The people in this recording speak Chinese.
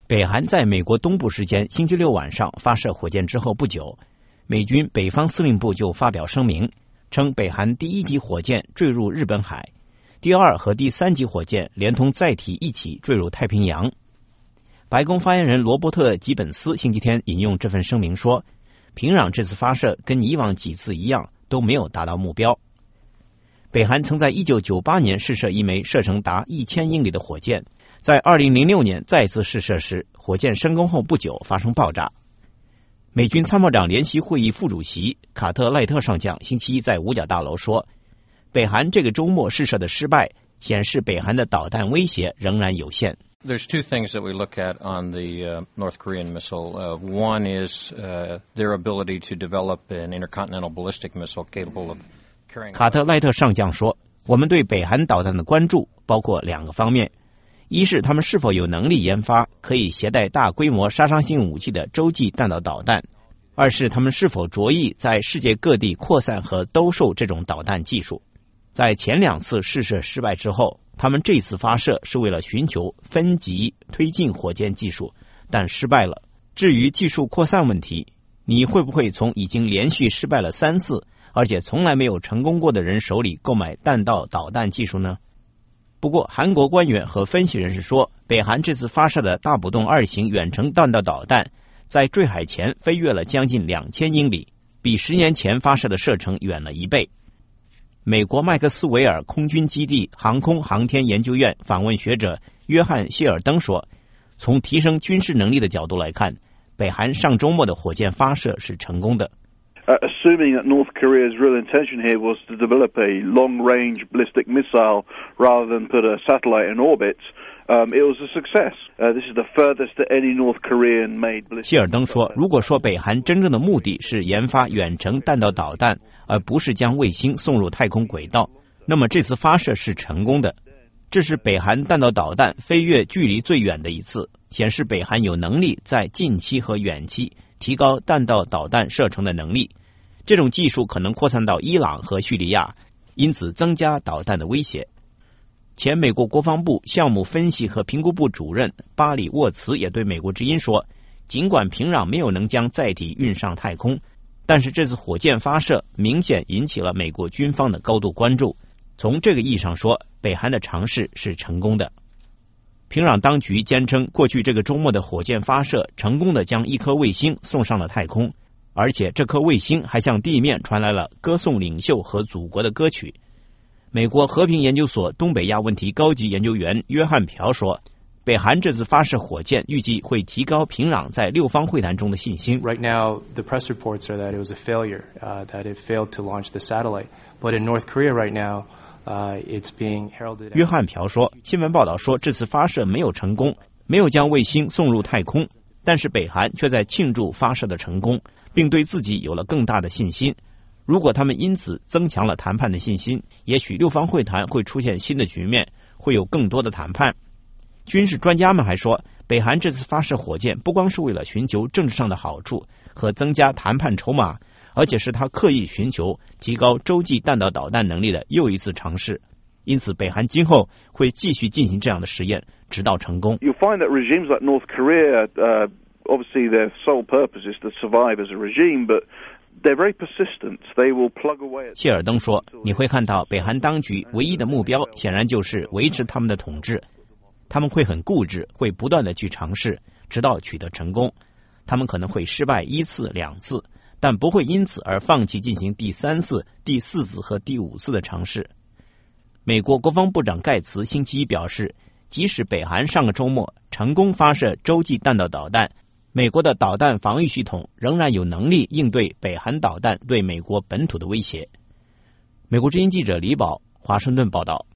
北韩在美国东部时间星期六晚上发射火箭之后不久，美军北方司令部就发表声明，称北韩第一级火箭坠入日本海，第二和第三级火箭连同载体一起坠入太平洋。白宫发言人罗伯特·吉本斯星期天引用这份声明说，平壤这次发射跟以往几次一样都没有达到目标。北韩曾在1998年试射一枚射程达1000英里的火箭，在2006年再次试射时，火箭升空后不久发生爆炸。美军参谋长联席会议副主席卡特赖特上将星期一在五角大楼说，北韩这个周末试射的失败显示北韩的导弹威胁仍然有限。 There's two things that we look at on the North Korean missile. One is their ability to develop an intercontinental ballistic missile capable of carrying. 卡特赖特上将说，我们对北韩导弹的关注包括两个方面，一是他们是否有能力研发可以携带大规模杀伤性武器的洲际弹道导弹，二是他们是否着意在世界各地扩散和兜售这种导弹技术。在前两次试射失败之后，他们这次发射是为了寻求分级推进火箭技术，但失败了。至于技术扩散问题，你会不会从已经连续失败了3次，而且从来没有成功过的人手里购买弹道导弹技术呢？不过韩国官员和分析人士说，北韩这次发射的大浦洞2型远程弹道导弹在坠海前飞越了将近2000英里，比10年前发射的射程远了1倍。美国麦克斯韦尔空军基地航空航天研究院访问学者约翰·谢尔登说，从提升军事能力的角度来看，北韩上周末的火箭发射是成功的。 Assuming that North Korea's real intention here was to develop a long-range ballistic missile rather than put a satellite in orbit, it was a success. This is the furthest that any North Korean made ballistic. 谢尔登说，如果说北韩真正的目的是研发远程弹道导弹，而不是将卫星送入太空轨道，那么这次发射是成功的。这是北韩弹道导弹飞越距离最远的一次，显示北韩有能力在近期和远期提高弹道导弹射程的能力。这种技术可能扩散到伊朗和叙利亚，因此增加导弹的威胁。前美国国防部项目分析和评估部主任巴里沃茨也对美国之音说，尽管平壤没有能将载体运上太空，但是这次火箭发射明显引起了美国军方的高度关注。从这个意义上说，北韩的尝试是成功的。平壤当局坚称，过去这个周末的火箭发射成功地将一颗卫星送上了太空，而且这颗卫星还向地面传来了歌颂领袖和祖国的歌曲。美国和平研究所东北亚问题高级研究员约翰·朴说，北韩这次发射火箭预计会提高平壤在6方会谈中的信心。 Right now, the press reports are that it was a failure, that it failed to launch the satellite. But in North Korea right now, it's being heralded. 约翰·朴说，新闻报道说这次发射没有成功，没有将卫星送入太空，但是北韩却在庆祝发射的成功，并对自己有了更大的信心。如果他们因此增强了谈判的信心，也许6方会谈会出现新的局面，会有更多的谈判。军事专家们还说，北韩这次发射火箭不光是为了寻求政治上的好处和增加谈判筹码，而且是他刻意寻求提高洲际弹道导弹能力的又一次尝试。因此北韩今后会继续进行这样的实验，直到成功。 You'll find that regimes like North Korea, obviously their sole purpose is to survive as a regime, but they're very persistent. They will plug away at... 谢尔登说，你会看到北韩当局唯一的目标显然就是维持他们的统治。他们会很固执，会不断的去尝试，直到取得成功。他们可能会失败1次、2次，但不会因此而放弃进行第3次、第4次和第5次的尝试。美国国防部长盖茨星期一表示，即使北韩上个周末成功发射洲际弹道导弹，美国的导弹防御系统仍然有能力应对北韩导弹对美国本土的威胁。美国之音记者李宝，华盛顿报道。